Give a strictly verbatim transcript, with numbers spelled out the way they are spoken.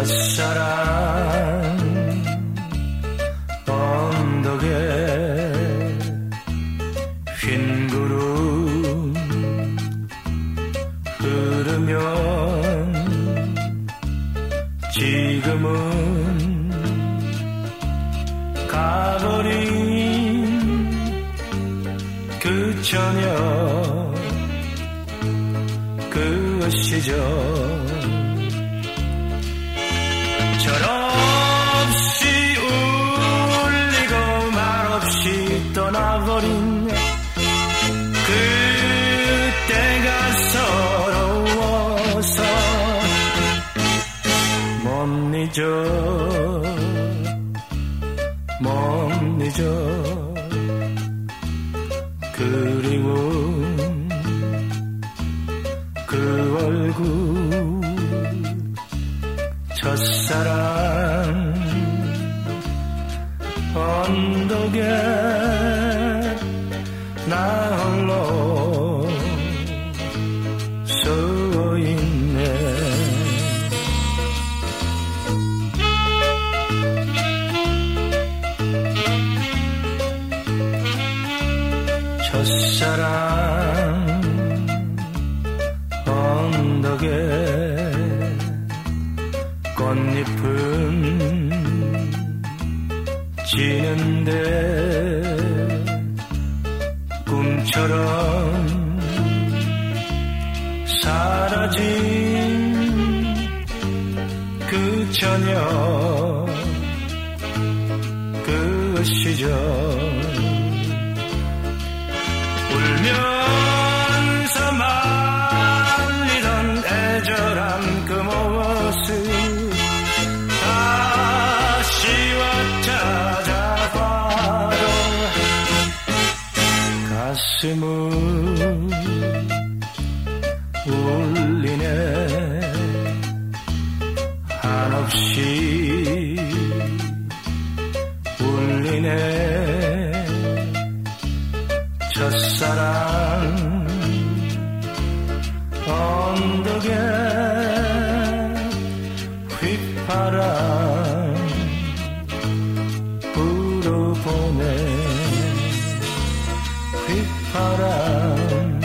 첫사랑 언덕에 흰 구름 흐르면 지금은 가버린 그 저녁 그 시절 철없이 울리고 말없이 떠나버린 그때가 서러워서 못 잊어 못 잊어 그리운 그 얼굴 첫사랑 언덕에 나 홀로 서 있네. 첫사랑 언덕에 꽃잎은 지는데 꿈처럼 사라진 그 저녁 그 시절 울면서 말리던 애절한 그 모습 가슴은 울리네 한없이 울리네. 첫사랑 언덕에 휘파람 불어보네 휘파람